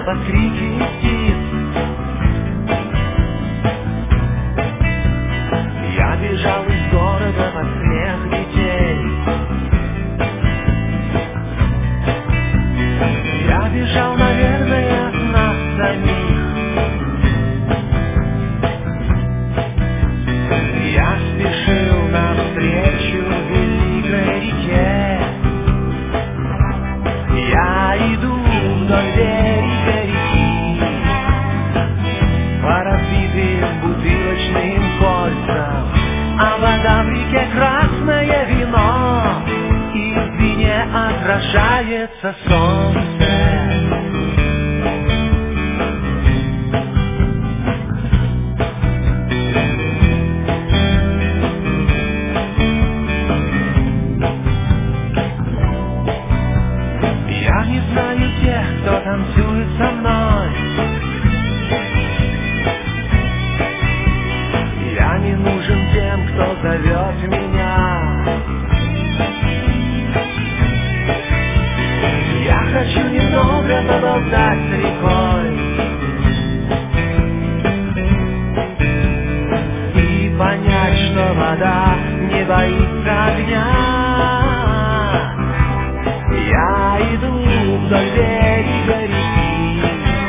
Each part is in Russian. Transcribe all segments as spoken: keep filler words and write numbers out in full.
под крики птиц. Я бежал из города под смех детей. Я бежал, наверное, от нас самих. Я спешил навстречу великой реке. Я иду вдоль берега реки по разбитым бутылочным кольцам, а вода в реке красное вино, и в вине отражается солнце. Я не знаю тех, кто танцует со мной. Я не нужен тем, кто зовет меня. Я хочу немного поболтать с рекой и понять, что вода не боится огня. Я иду вдоль берега реки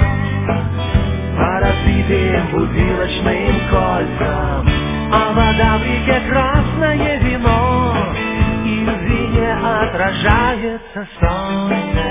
по разбитым бутылочным кольцам, а вода в реке красное вино, и в вине отражается солнце.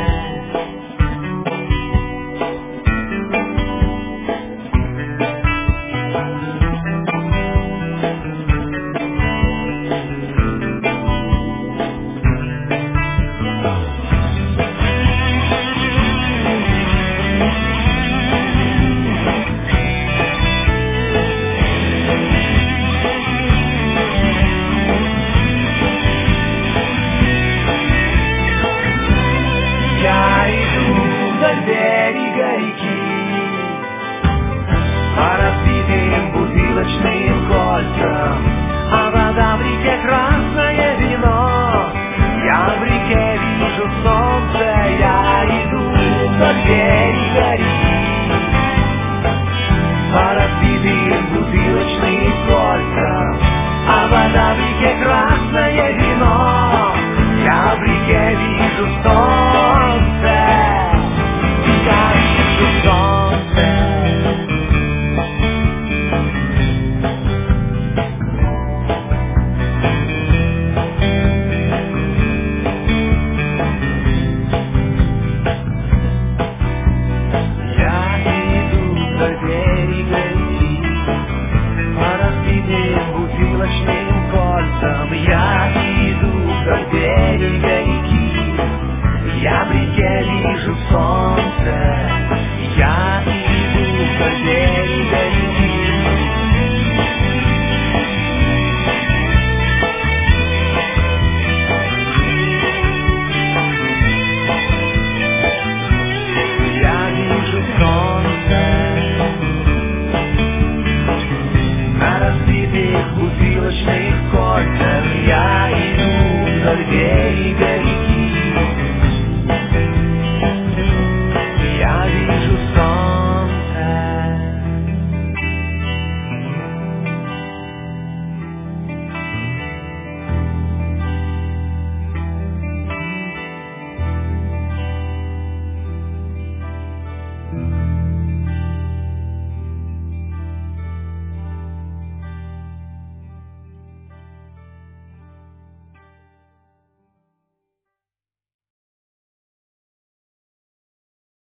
Я иду вдоль берега реки по разбитым бутылочным кольцам, а вода в реке красное вино. Я в реке вижу солнце. Я иду вдоль берега реки по разбитым бутылочным кольцам, а вода в реке красное вино. Я в реке вижу солнце. Я вижу солнце. Я иду вдоль берега реки по разбитым бутылочным кольцам. Я иду вдоль берега реки. Я в реке вижу солнце.